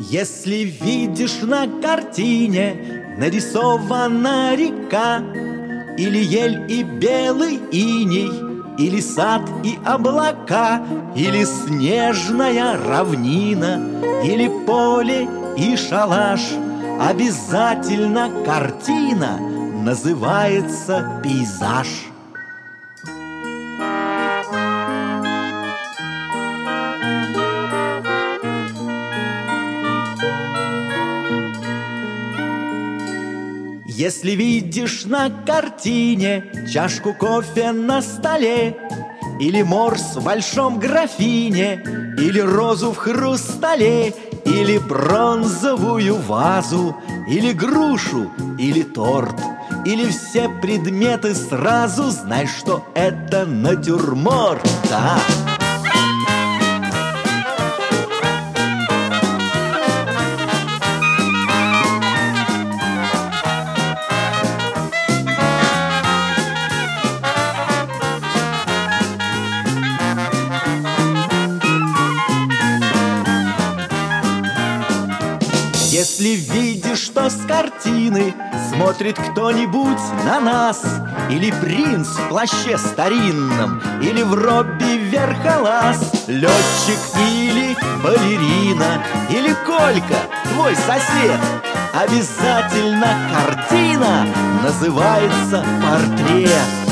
Если видишь на картине нарисована река, или ель и белый иней, или сад и облака, или снежная равнина, или поле и шалаш, обязательно картина называется пейзаж. Если видишь на картине чашку кофе на столе, или морс в большом графине, или розу в хрустале, или бронзовую вазу, или грушу, или торт, или все предметы сразу, знай, что это натюрморт, да. Если видишь, что с картины смотрит кто-нибудь на нас, или принц в плаще старинном, или в робби верхолаз, летчик или балерина, или Колька, твой сосед, обязательно картина называется портрет.